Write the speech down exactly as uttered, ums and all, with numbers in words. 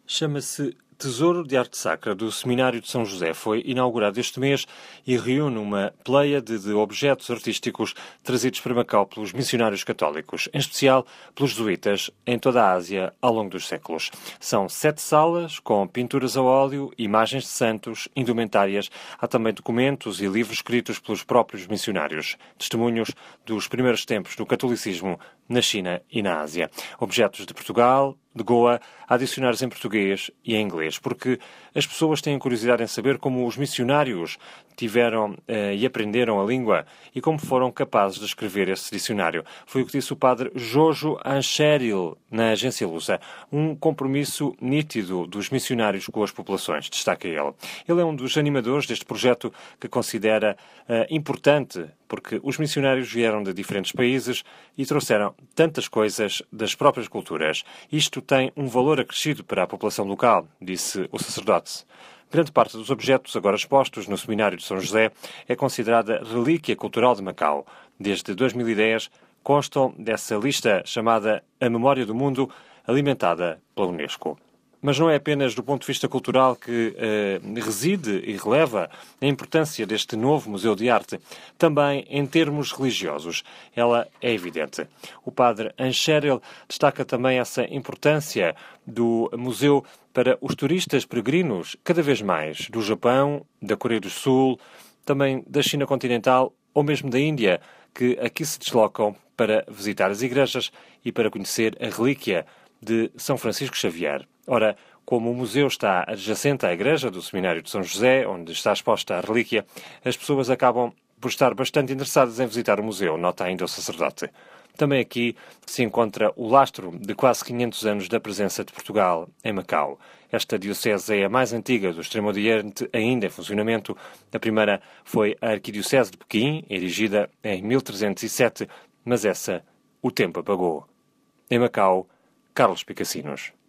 Chama-se Tesouro de Arte Sacra do Seminário de São José. Foi inaugurado este mês e reúne uma pleiade de objetos artísticos trazidos para Macau pelos missionários católicos, em especial pelos jesuítas, em toda a Ásia ao longo dos séculos. São sete salas com pinturas a óleo, imagens de santos, indumentárias. Há também documentos e livros escritos pelos próprios missionários, testemunhos dos primeiros tempos do catolicismo na China e na Ásia. Objetos de Portugal, de Goa, a dicionários em português e em inglês, porque as pessoas têm curiosidade em saber como os missionários tiveram eh, e aprenderam a língua e como foram capazes de escrever esse dicionário. Foi o que disse o padre Jojo Ancheril na Agência Lusa. Um compromisso nítido dos missionários com as populações, destaca ele. Ele é um dos animadores deste projeto que considera eh, importante, porque os missionários vieram de diferentes países e trouxeram tantas coisas das próprias culturas. Isto tem um valor acrescido para a população local, disse o sacerdote. Grande parte dos objetos agora expostos no Seminário de São José é considerada relíquia cultural de Macau. Desde dois mil e dez constam dessa lista chamada A Memória do Mundo, alimentada pela Unesco. Mas não é apenas do ponto de vista cultural que eh, reside e releva a importância deste novo Museu de Arte. Também em termos religiosos, ela é evidente. O padre Ancheril destaca também essa importância do museu para os turistas peregrinos, cada vez mais, do Japão, da Coreia do Sul, também da China continental ou mesmo da Índia, que aqui se deslocam para visitar as igrejas e para conhecer a relíquia de São Francisco Xavier. Ora, como o museu está adjacente à igreja do Seminário de São José, onde está exposta a relíquia, as pessoas acabam por estar bastante interessadas em visitar o museu, nota ainda o sacerdote. Também aqui se encontra o lastro de quase quinhentos anos da presença de Portugal em Macau. Esta diocese é a mais antiga do Extremo Oriente ainda em funcionamento. A primeira foi a Arquidiocese de Pequim, erigida em mil trezentos e sete, mas essa o tempo apagou. Em Macau, Carlos Picassinos.